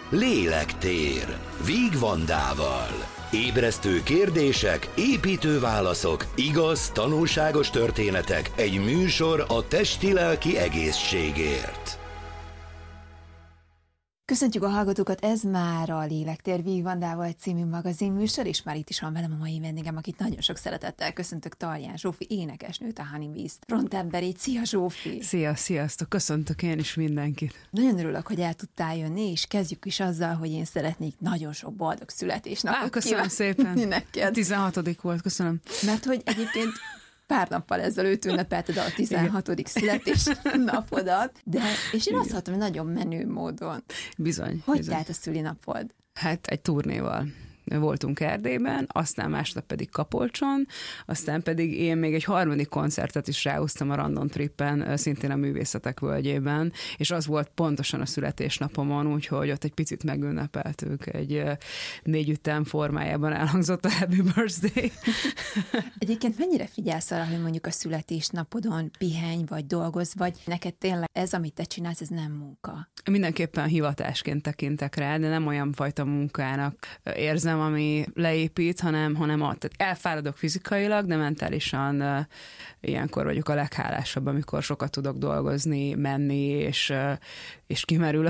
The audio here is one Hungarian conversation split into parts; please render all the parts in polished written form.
Lélektér, Víg Vandával. Ébresztő kérdések, építő válaszok, igaz, tanulságos történetek, egy műsor a testi-lelki egészségért. Köszöntjük a hallgatókat, ez már a Lélektér Víg Vandával című magazinműsor, és már itt is van velem a mai vendégem, akit nagyon sok szeretettel köszöntök, Talján Zsófi énekesnőt, a Honeybeast frontemberét. Szia Zsófi! Sziasztok! Köszöntök én is mindenkit! Nagyon örülök, hogy el tudtál jönni, és kezdjük is azzal, hogy én szeretnék nagyon sok boldog születésnapot. Köszönöm szépen! Neked. 16. volt, köszönöm. Mert hogy egyébként pár nappal ezelőtt ünnepelted a 16. születésnapodat, és én azt hallottam, hogy nagyon menő módon. Bizony. Hogy telt a szülinapod? Hát egy turnéval voltunk Erdélyben, aztán másnap pedig Kapolcson, aztán pedig én még egy harmadik koncertet is ráhoztam a Random Trippen, szintén a Művészetek Völgyében, és az volt pontosan a születésnapomon, úgyhogy ott egy picit megünnepeltük, egy 4 ütem formájában elhangzott a Happy Birthday. Egyébként mennyire figyelsz arra, hogy mondjuk a születésnapodon pihenj, vagy dolgozz, vagy neked tényleg ez, amit te csinálsz, ez nem munka? Mindenképpen hivatásként tekintek rá, de nem olyan fajta munkának érzem, ami leépít, hanem tehát elfáradok fizikailag, de mentálisan ilyenkor vagyok a leghálásabb, amikor sokat tudok dolgozni, menni, és kimerülök.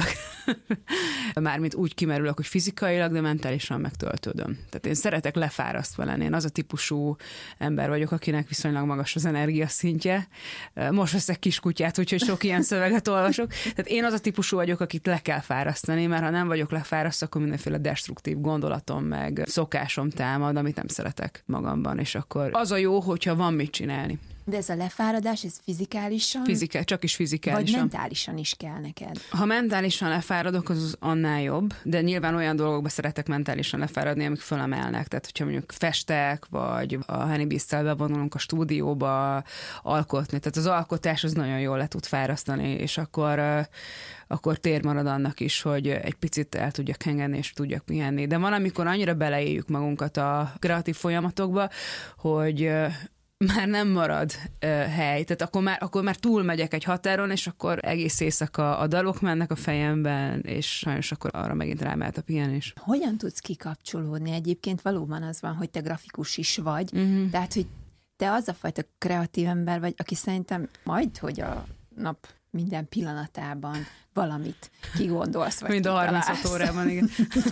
Mármint úgy kimerülök, hogy fizikailag, de mentálisan megtöltődöm. Tehát én szeretek lefárasztva lenni. Én az a típusú ember vagyok, akinek viszonylag magas az energiaszintje. Most veszek kiskutyát, úgyhogy sok ilyen szöveget olvasok. Tehát én az a típusú vagyok, akit le kell fárasztani, mert ha nem vagyok lefárasztva, akkor mindenféle destruktív gondolatom, meg szokásom támad, amit nem szeretek magamban, és akkor az a jó, hogyha van mit csinálni. De ez a lefáradás, ez fizikálisan? Csak is fizikálisan. Vagy mentálisan is kell neked? Ha mentálisan lefáradok, az annál jobb, de nyilván olyan dolgokba szeretek mentálisan lefáradni, amik fölemelnek. Tehát, hogyha mondjuk festek, vagy a Honeybeast-tel bevonulunk a stúdióba alkotni. Tehát az alkotás az nagyon jól le tud fárasztani, és akkor tér marad annak is, hogy egy picit el tudjak engedni, és tudjak pihenni. De van, amikor annyira beleéljük magunkat a kreatív folyamatokba, hogy már nem marad hely, tehát akkor már túlmegyek egy határon, és akkor egész éjszaka a dalok mennek a fejemben, és sajnos akkor arra megint rámelt a pihenés. Hogyan tudsz kikapcsolódni? Egyébként valóban az van, hogy te grafikus is vagy, tehát, hogy te az a fajta kreatív ember vagy, aki szerintem majd, hogy a nap minden pillanatában valamit kigondolsz, vagy mind a 36 órában, igen.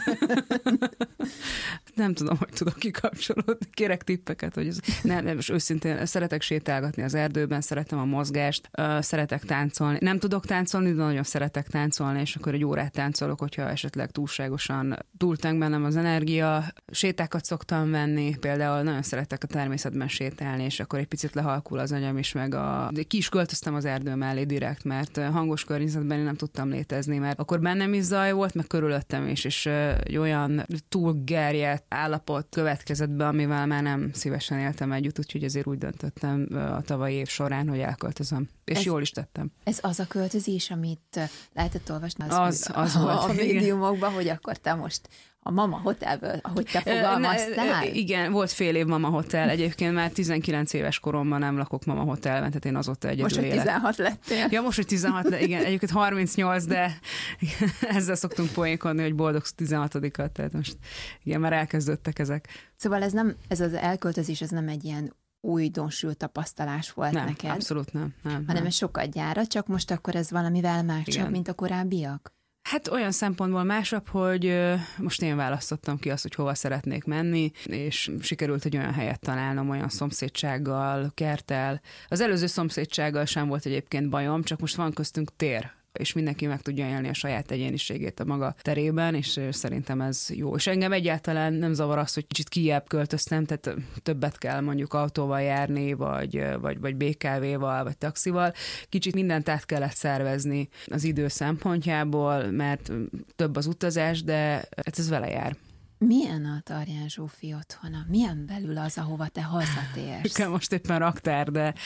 Nem tudom, hogy tudok kikapcsolódni. Kérek tippeket, hogy nem, most őszintén szeretek sétálgatni az erdőben, szeretem a mozgást, szeretek táncolni. Nem tudok táncolni, de nagyon szeretek táncolni, és akkor egy órát táncolok, hogyha esetleg túlságosan túlteng bennem az energia. Sétákat szoktam venni, például nagyon szeretek a természetben sétálni, és akkor egy picit lehalkul az agyam is, ki is költöztem az erdő mellé direkt, mert hangos környezetben én nem tudtam létezni, mert akkor bennem is zaj volt, meg körülöttem is, és egy olyan túlgerjedt állapot következett be, amivel már nem szívesen éltem együtt, úgyhogy ezért úgy döntöttem a tavalyi év során, hogy elköltözöm. És jól is tettem. Ez az a költözés, amit lehetett olvasni az volt, a médiumokban, hogy akkor te most a Mama Hotelből, ahogy te fogalmaztál? Igen, volt fél év Mama Hotel. Egyébként már 19 éves koromban nem lakok Mama Hotelben, tehát én azóta egyedül most, hogy 16 lettél. Ja, most, hogy 16, igen, egyébként 38, de ezzel szoktunk poénkodni, hogy boldog 16-at, tehát most igen, már elkezdődtek ezek. Szóval ez az elköltözés, ez nem egy ilyen újdonsült tapasztalás volt nem, neked. Abszolút nem. Hanem ez sokat gyára, csak most akkor ez valamivel másabb, mint a korábbiak? Hát olyan szempontból másabb, hogy most én választottam ki azt, hogy hova szeretnék menni, és sikerült egy olyan helyet találnom, olyan szomszédsággal, kerttel. Az előző szomszédsággal sem volt egyébként bajom, csak most van köztünk tér, és mindenki meg tudja élni a saját egyéniségét a maga terében, és szerintem ez jó. És engem egyáltalán nem zavar az, hogy kicsit kijebb költöztem, tehát többet kell mondjuk autóval járni, vagy BKV-val, vagy taxival. Kicsit mindent át kellett szervezni az idő szempontjából, mert több az utazás, de ez vele jár. Milyen a Tarján Zsófi otthona? Milyen belül az, ahova te hazatérsz? Most éppen raktár, de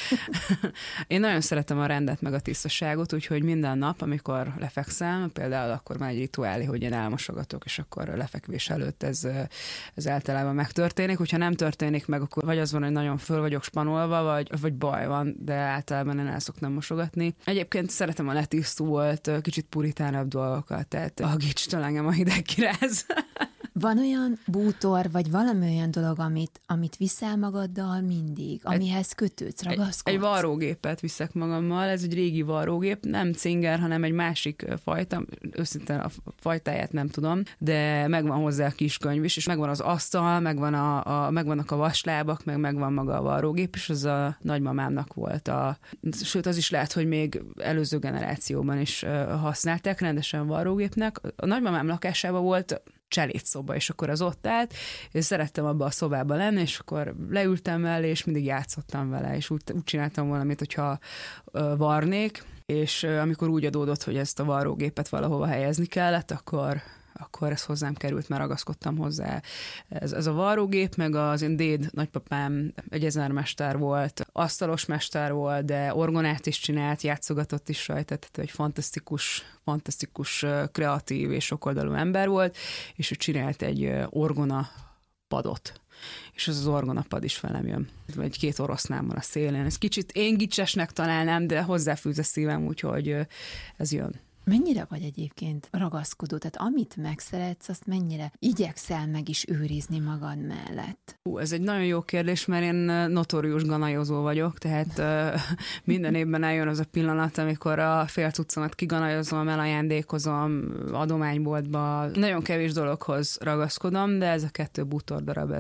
én nagyon szeretem a rendet meg a tisztaságot, úgyhogy minden nap, amikor lefekszem, például akkor már egy rituálé, hogy én elmosogatok, és akkor lefekvés előtt ez általában megtörténik. Hogyha nem történik meg, akkor vagy az van, hogy nagyon föl vagyok spanolva, vagy baj van, de általában én el szoktam mosogatni. Egyébként szeretem a letisztult, kicsit puritánabb dolgokat, tehát a gicstől engem a hideg kiráz. Van olyan bútor, vagy valami olyan dolog, amit viszel magaddal mindig, amihez kötődsz, ragaszkodsz? Egy varrógépet viszek magammal, ez egy régi varrógép, nem cinger, hanem egy másik fajta, őszintén a fajtáját nem tudom, de megvan hozzá a kis könyv is, és megvan az asztal, megvannak a vaslábak, megvan maga a varrógép, és az a nagymamámnak volt sőt, az is lehet, hogy még előző generációban is használták rendesen varrógépnek. A nagymamám lakásában volt cselédszoba, és akkor az ott állt, és szerettem abba a szobába lenni, és akkor leültem mellé, és mindig játszottam vele, és úgy csináltam valamit, hogyha varnék, és amikor úgy adódott, hogy ezt a varrógépet valahova helyezni kellett, akkor ez hozzám került, mert ragaszkodtam hozzá. Ez a varrógép, meg az én déd nagypapám egy ezermester volt, asztalos mester volt, de orgonát is csinált, játszogatott is rajta, tehát egy fantasztikus, kreatív és sokoldalú ember volt, és ő csinált egy orgona padot. És az orgonapad is velem jön. Egy 2 oroszlánban a szélén. Ez kicsit én gicsesnek találnám, de hozzáfűz a szívem, úgyhogy ez jön. Mennyire vagy egyébként ragaszkodó? Tehát amit megszeretsz, azt mennyire igyekszel meg is őrizni magad mellett? Ez egy nagyon jó kérdés, mert én notórius ganajozó vagyok, tehát minden évben eljön az a pillanat, amikor a fél cuccomat kiganajozom, elajándékozom adományboltba. Nagyon kevés dologhoz ragaszkodom, de ez a 2 bútordarab,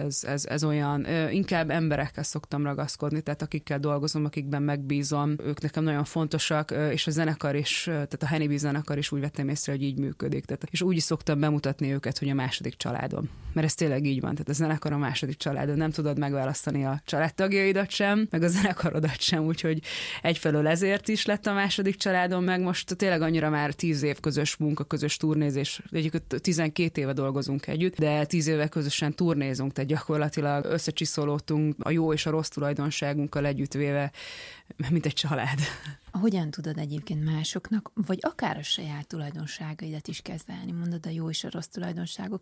ez olyan, inkább emberekkel szoktam ragaszkodni, tehát akikkel dolgozom, akikben megbízom, ők nekem nagyon fontosak, és a zenekar is, tehát a Honeybee zenekar is úgy vettem észre, hogy így működik. Tehát, és úgy is szoktam bemutatni őket, hogy a második családom. Mert ez tényleg így van. Tehát a zenekar a második családod. Nem tudod megválasztani a családtagjaidat sem, meg a zenekarodat sem, úgyhogy egyfelől ezért is lett a második családom, meg most tényleg annyira már 10 év közös munka, közös turnézés. Egyébként 12 éve dolgozunk együtt, de 10 éve közösen turnézunk, tehát gyakorlatilag összecsiszolódtunk a jó és a rossz tulajdonságunkkal együttvéve, mint egy család. Hogyan tudod egyébként másoknak, vagy akár a saját tulajdonságaidat is kezelni? Mondod a jó és a rossz tulajdonságok.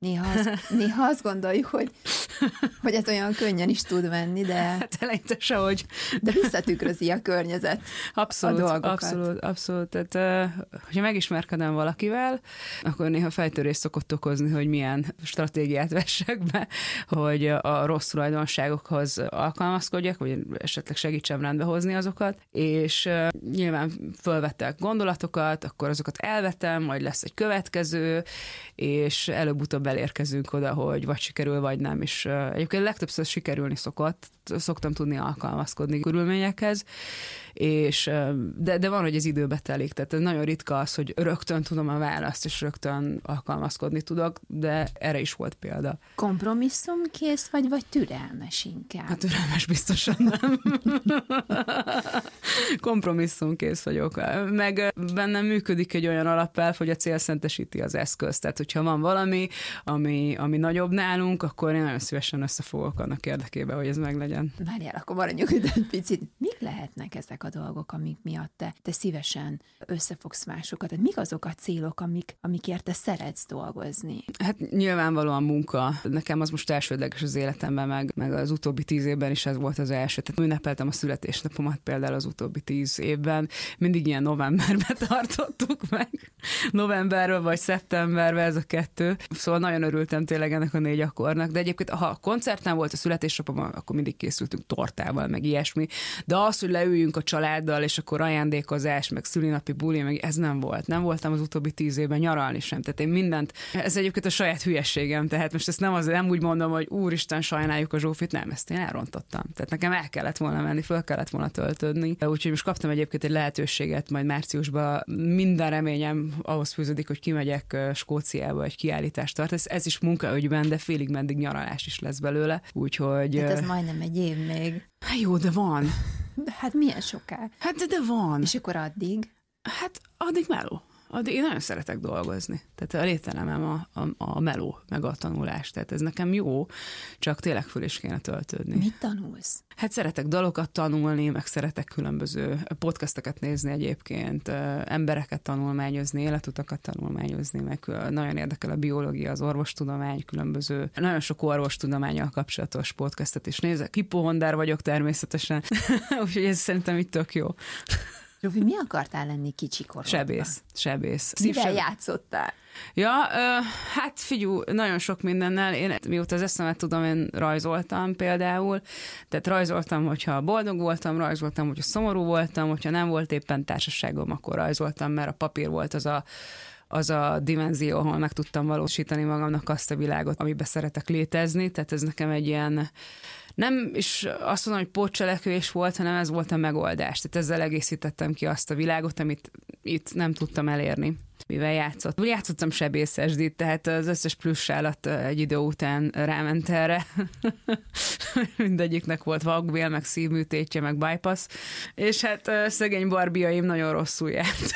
Néha azt gondoljuk, hogy ez olyan könnyen is tud menni, de... Hát eleinte sehogy. De visszatükrözi a környezet abszolút, a dolgokat. Abszolút. Tehát, hogyha megismerkedem valakivel, akkor néha fejtörés szokott okozni, hogy milyen stratégiát vessek be, hogy a rossz tulajdonságokhoz alkalmazkodjak, vagy esetleg segítsem rendbe hozni azokat, és nyilván fölvettek gondolatokat, akkor azokat elvetem, majd lesz egy következő, és előbb-utóbb elérkezünk oda, hogy vagy sikerül, vagy nem, és egyébként legtöbbször sikerülni szoktam tudni alkalmazkodni körülményekhez, és, de van, hogy ez időbe telik, tehát nagyon ritka az, hogy rögtön tudom a választ, és rögtön alkalmazkodni tudok, de erre is volt példa. Kompromisszumkész vagy türelmes inkább? Hát türelmes biztosan nem. Kompromisszumkész vagyok. Meg bennem működik egy olyan alapelv, hogy a cél szentesíti az eszközt. Tehát, hogyha van valami, ami nagyobb nálunk, akkor én nagyon szívesen összefogok annak érdekében, hogy ez meglegyen. Várjál, akkor maradjunk egy picit. Mik lehetnek ezek a dolgok, amik miatt te szívesen összefogsz másokat? Tehát mik azok a célok, amikért te szeretsz dolgozni? Hát nyilvánvalóan munka. Nekem az most elsődleges az életemben, meg az utóbbi 10 évben is ez volt az első. Tehát ünnepeltem a születésnapomat például az utóbbi 10 évben. Mindig ilyen novemberben tartottuk meg. Novemberről vagy szeptemberben ez a 2. Szóval nagyon örültem tényleg ennek a 4 akkornak. De egyébként, ha koncerten volt a születésnapom, akkor mindig készültünk tortával, meg ilyesmi. De az, hogy leüljünk a családdal, és akkor ajándékozás, meg szülinapi buli, meg ez nem volt. Nem voltam az utóbbi 10 évben nyaralni sem. Tehát én mindent, ez egyébként a saját hülyeségem, tehát most ezt nem úgy mondom, hogy úristen, sajnáljuk a Zsófit, nem, ezt én elrontottam. Tehát nekem el kellett volna menni, föl kellett volna töltődni. Úgyhogy most kaptam egyébként egy lehetőséget, majd márciusban minden reményem ahhoz fűződik, hogy kimegyek Skóciába egy kiállítást tart. Ez is munkaügyben, de félig meddig nyaralás is lesz belőle. Úgyhogy... Hát ez majdnem egy év még. Hát jó, de van. De hát milyen soká? Hát de van. És akkor addig? Hát addig meló. Én nagyon szeretek dolgozni. Tehát a lételemem a meló, meg a tanulás. Tehát ez nekem jó, csak tényleg föl is kéne töltődni. Mit tanulsz? Hát szeretek dalokat tanulni, meg szeretek különböző podcasteket nézni egyébként, embereket tanulmányozni, életutakat tanulmányozni, meg nagyon érdekel a biológia, az orvostudomány, különböző, nagyon sok orvostudománnyal kapcsolatos podcastet is nézek. Hipohondár vagyok természetesen, úgyhogy ez szerintem itt tök jó. Zsófi, mi akartál lenni kicsikorodban? Sebész. Mivel játszottál? Ja, hát figyelj, nagyon sok mindennel. Én mióta az eszemet tudom, én rajzoltam például. Tehát rajzoltam, hogyha boldog voltam, rajzoltam, hogyha szomorú voltam, hogyha nem volt éppen társaságom, akkor rajzoltam, mert a papír volt az a dimenzió, ahol meg tudtam valósítani magamnak azt a világot, amiben szeretek létezni. Tehát ez nekem egy ilyen, nem is azt mondom, hogy pótcselekvés volt, hanem ez volt a megoldás. Tehát ezzel egészítettem ki azt a világot, amit itt nem tudtam elérni, mivel játszottam sebészesdit, tehát az összes plusz állat egy idő után ráment erre. Mindegyiknek volt vakbél, meg szívműtétje, meg bypass, és hát szegény barbiaim nagyon rosszul járt.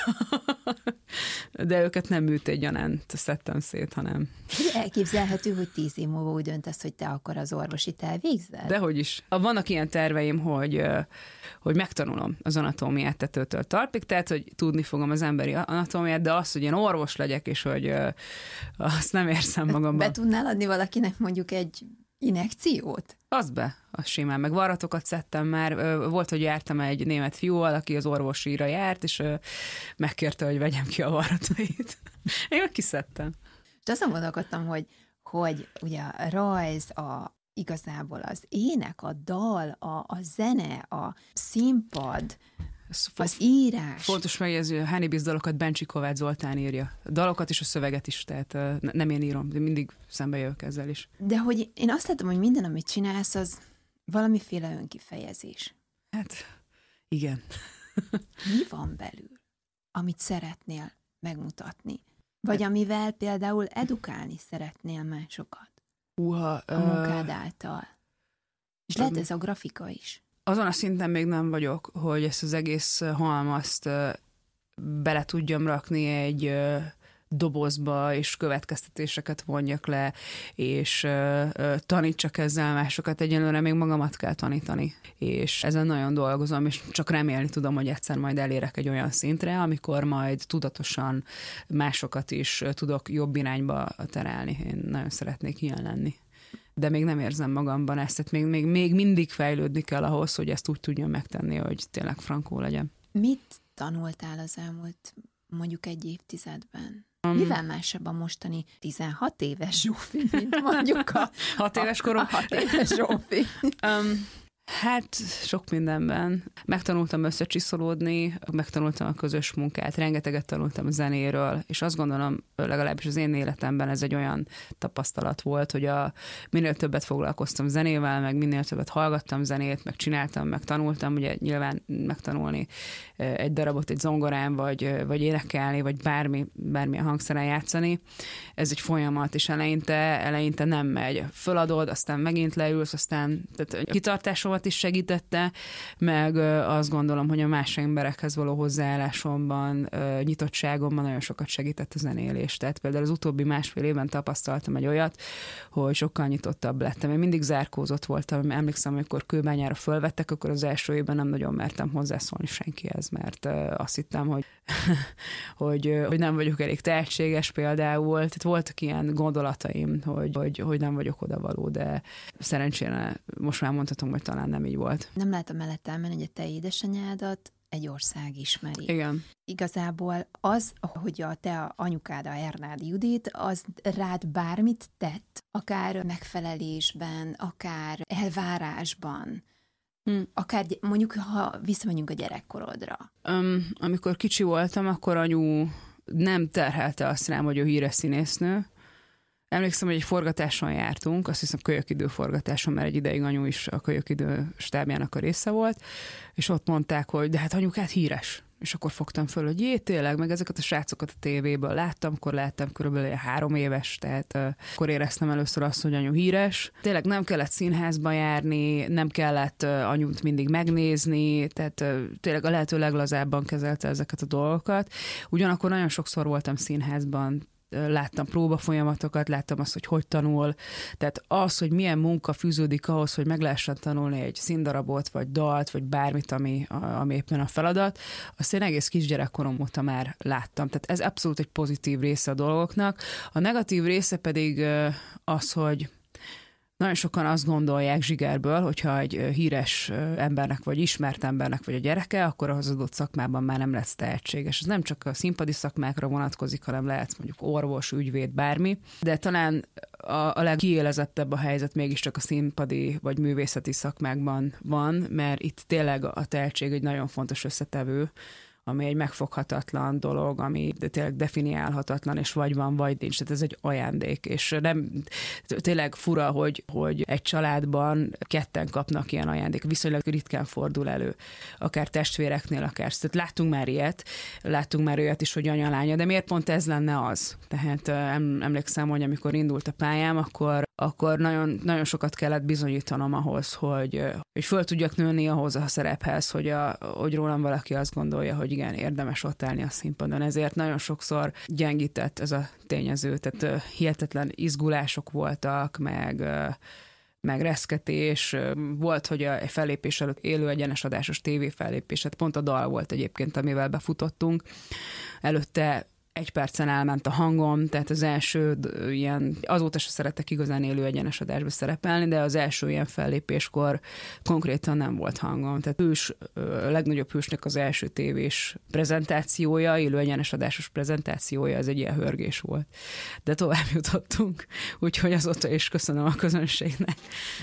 De őket nem műtétgyanánt szedtem szét, hanem... Elképzelhető, hogy 10 év múlva úgy döntesz, hogy te akkor az orvosit elvégzed? Dehogy is. Vannak ilyen terveim, hogy megtanulom az anatómiát tetőtől talpig, tehát, hogy tudni fogom az emberi anatómiát, de az, hogy én orvos legyek, és hogy azt nem érzem magamban. Be tudnál adni valakinek mondjuk egy injekciót? Az simán. Meg varratokat szedtem már. Volt, hogy jártam egy német fiúval, aki az orvosira járt, és megkérte, hogy vegyem ki a varratait. Én meg kiszedtem. És azon gondolkodtam, hogy ugye a rajz, igazából az ének, a dal, a zene, a színpad, az írás. Fontos megjegyzni, a Hánibis dalokat Bencsi Kovács Zoltán írja. A dalokat és a szöveget is, tehát nem én írom, de mindig szembe jövök ezzel is. De hogy én azt látom, hogy minden, amit csinálsz, az valamiféle önkifejezés. Hát, igen. Mi van belül, amit szeretnél megmutatni? Vagy amivel például edukálni szeretnél másokat? A munkád által. És lehet ez a grafika is. Azon a szinten még nem vagyok, hogy ezt az egész halmazt bele tudjam rakni egy dobozba, és következtetéseket vonjak le, és tanítsak ezzel másokat. Egyelőre még magamat kell tanítani. És ezen nagyon dolgozom, és csak remélni tudom, hogy egyszer majd elérek egy olyan szintre, amikor majd tudatosan másokat is tudok jobb irányba terelni. Én nagyon szeretnék ilyen lenni. De még nem érzem magamban ezt, tehát még mindig fejlődni kell ahhoz, hogy ezt úgy tudjam megtenni, hogy tényleg frankó legyen. Mit tanultál az elmúlt mondjuk egy évtizedben? Mivel másabb a mostani 16 éves Zsófi, mint mondjuk a 6 éves korom? 6 éves Zsófi. Hát sok mindenben. Megtanultam összecsiszolódni, megtanultam a közös munkát, rengeteget tanultam a zenéről, és azt gondolom, legalábbis az én életemben ez egy olyan tapasztalat volt, hogy minél többet foglalkoztam zenével, meg minél többet hallgattam zenét, meg csináltam, meg tanultam, ugye nyilván megtanulni egy darabot egy zongorán, vagy énekelni, vagy bármilyen hangszeren játszani. Ez egy folyamat, és eleinte nem megy. Föladod, aztán megint leülsz, aztán tehát kitartásomat is segítette, meg azt gondolom, hogy a más emberekhez való hozzáállásomban, nyitottságomban nagyon sokat segített a zenélés. Tehát például az utóbbi másfél évben tapasztaltam egy olyat, hogy sokkal nyitottabb lettem. Én mindig zárkózott voltam. Emlékszem, amikor Kőbányára fölvettek, akkor az első évben nem nagyon mertem hozzászólni senkihez, mert azt hittem, hogy nem vagyok elég tehetséges például. Tehát voltak ilyen gondolataim, hogy nem vagyok odavaló, de szerencsére most már mondhatom, hogy talán nem így volt. Nem lehet a mellett elmenni, hogy a te édesanyádat egy ország ismeri. Igen. Igazából az, hogy a te anyukád, a Hernádi Judit, az rád bármit tett, akár megfelelésben, akár elvárásban, akár mondjuk, ha visszamegyünk a gyerekkorodra. Amikor kicsi voltam, akkor anyu nem terhelte azt rám, hogy ő híres színésznő, Emlékszem, hogy egy forgatáson jártunk, azt hiszem Kölyökidő forgatáson, mert egy ideig anyu is a Kölyökidő stábjának a része volt, és ott mondták, hogy de hát anyukát híres. És akkor fogtam föl, hogy tényleg, meg ezeket a srácokat a tévéből láttam, akkor láttam körülbelül 3 éves, tehát akkor éreztem először azt, hogy anyu híres. Tényleg nem kellett színházba járni, nem kellett anyut mindig megnézni, tehát tényleg a lehető leglazábban kezelte ezeket a dolgokat. Ugyanakkor nagyon sokszor voltam színházban, láttam próbafolyamatokat, láttam azt, hogy tanul. Tehát az, hogy milyen munka fűződik ahhoz, hogy meg lehessen tanulni egy színdarabot, vagy dalt, vagy bármit, ami éppen a feladat, azt én egész kisgyerekkorom óta már láttam. Tehát ez abszolút egy pozitív része a dolgoknak. A negatív része pedig az, hogy nagyon sokan azt gondolják zsigerből, hogyha egy híres embernek, vagy ismert embernek vagy a gyereke, akkor az adott szakmában már nem lesz tehetséges. Ez nem csak a színpadi szakmákra vonatkozik, hanem lehetsz mondjuk orvos, ügyvéd, bármi. De talán a legkiélezettebb a helyzet mégiscsak a színpadi vagy művészeti szakmákban van, mert itt tényleg a tehetség egy nagyon fontos összetevő, ami egy megfoghatatlan dolog, ami tényleg definiálhatatlan, és vagy van, vagy nincs. Tehát ez egy ajándék, és nem tényleg fura, hogy egy családban 2 kapnak ilyen ajándék. Viszonylag ritkán fordul elő, akár testvéreknél, akár. Tehát láttunk már olyat is, hogy anya-lánya, de miért pont ez lenne az? Tehát emlékszem, hogy amikor indult a pályám, akkor nagyon, nagyon sokat kellett bizonyítanom ahhoz, hogy föl tudjak nőni ahhoz a szerephez, hogy rólam valaki azt gondolja, hogy igen, érdemes ott állni a színpadon. Ezért nagyon sokszor gyengített ez a tényező, tehát hihetetlen izgulások voltak, meg reszketés. Volt, hogy egy fellépés előtt élő egyenes adásos tévéfellépés, pont a dal volt egyébként, amivel befutottunk. Előtte 1 percen elment a hangom, tehát az első ilyen, azóta se szeretek igazán élő egyenes adásba szerepelni, de az első ilyen fellépéskor konkrétan nem volt hangom. Tehát a legnagyobb hősnek az első tévés prezentációja, élő egyenes adásos prezentációja, ez egy ilyen hörgés volt. De tovább jutottunk, úgyhogy azóta is köszönöm a közönségnek.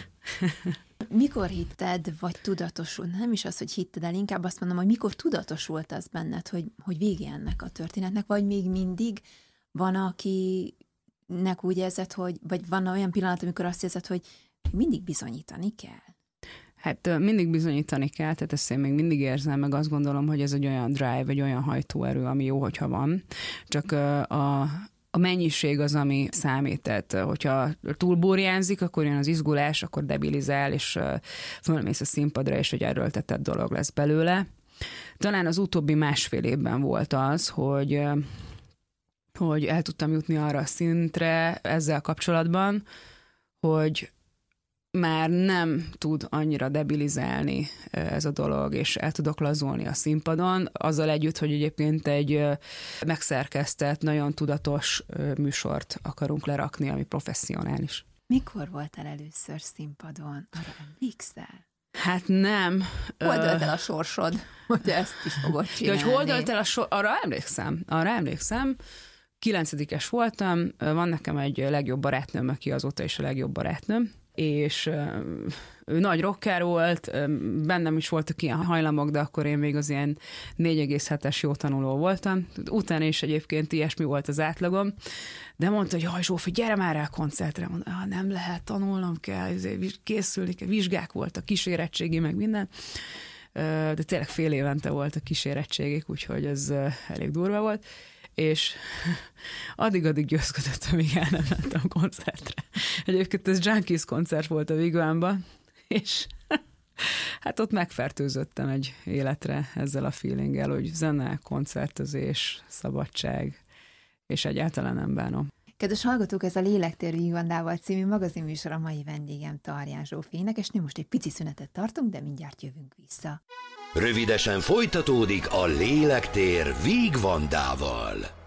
Mikor hitted, vagy tudatosult, nem is az, hogy hitted el, inkább azt mondom, hogy mikor tudatosult az benned, hogy vége ennek a történetnek, vagy még mindig van, akinek úgy érzed, vagy van olyan pillanat, amikor azt érzed, hogy mindig bizonyítani kell? Hát mindig bizonyítani kell, tehát ezt én még mindig érzem, meg azt gondolom, hogy ez egy olyan drive, egy olyan hajtóerő, ami jó, hogyha van. Csak a mennyiség az, ami számít. Tehát, hogyha túl burjánzik, akkor jön az izgulás, akkor debilizál, és fölmész a színpadra, és egy erőltetett dolog lesz belőle. Talán az utóbbi 1,5 évben volt az, hogy el tudtam jutni arra a szintre ezzel kapcsolatban, hogy már nem tud annyira debilizálni ez a dolog, és el tudok lazulni a színpadon, azzal együtt, hogy egyébként egy megszerkesztett, nagyon tudatos műsort akarunk lerakni, ami professzionális. Mikor voltál először színpadon? Arra emlékszel? Hát nem. Hol dölt el a sorsod, hogy ezt is fogod csinálni? Ja, hogy hol dölt el arra emlékszem. 9-es voltam, van nekem egy legjobb barátnőm, aki azóta is a legjobb barátnőm, és ő nagy rocker volt, bennem is voltak ilyen hajlamok, de akkor én még az ilyen 4,7-es jó tanuló voltam. Utána is egyébként ilyesmi volt az átlagom, de mondta, hogy jaj Zsófi, gyere már el koncertre. Mondta, nem lehet, tanulnom kell, készülni kell, vizsgák voltak, kísérettségi, meg minden. De tényleg fél évente volt a kísérettségek, úgyhogy ez elég durva volt. És addig győzködött, amíg el nem mentem koncertre. Egyébként ez Junkies koncert volt a Wigwamban, és hát ott megfertőzöttem egy életre ezzel a feelinggel, hogy zene, koncertezés, szabadság, és egyáltalán nem bánom. Kedves hallgatók, ez a Lélektér Wigwandával című magazinműsor, a mai vendégem Tarján Zsófi énekesnő. Most egy pici szünetet tartunk, de mindjárt jövünk vissza. Rövidesen folytatódik a Lélektér Wigwandával.